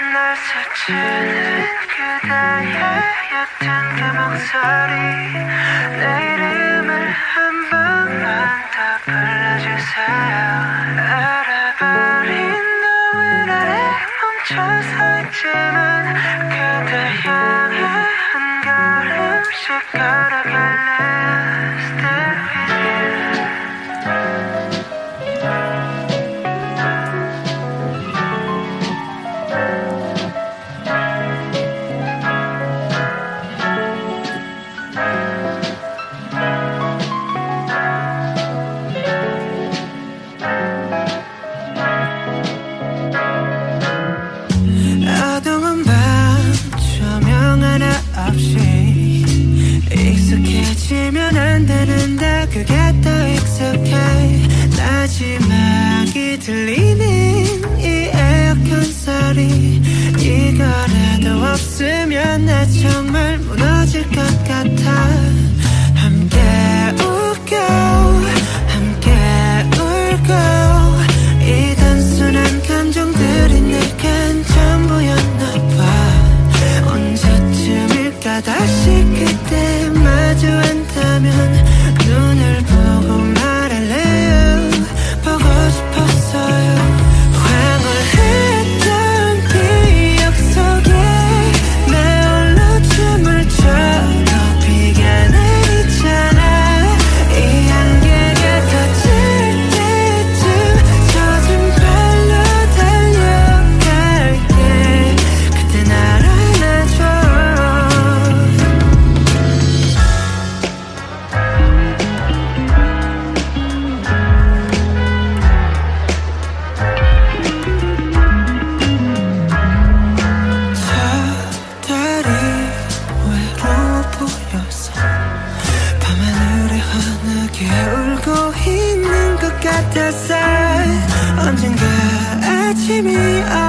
날 스치는 그대의 옅은 그 목소리 내 이름을 한 번만 더 불러주세요 알아버린 너의 아래 멈춰 서 있지만 그대 향해 한 걸음씩 걸어갈래요 Stay with you 어두운 밤 조명 하나 없이 익숙해지면 안 되는데 그게 더 익숙해 마지막이 들리는 이 에어컨 소리 이거라도 없으면 나 정말 무너질 것 같아 함께 웃고 함께 울고 이 단순한 감정들이 내겐 전부였나 봐 언제쯤일까 다시 그때 마주 한다면 눈을 보고 말할래요 보고 싶었어요 황홀했던 기억 속에 내 홀로 춤을 춰 비가 내리잖아 이 안개가 터질 때쯤 젖은 발로 달려갈게 그때 날 안아줘 저 달이 외로워 보여서 밤하늘에 환하게 울고 있는 것 같았어 언젠가 아침이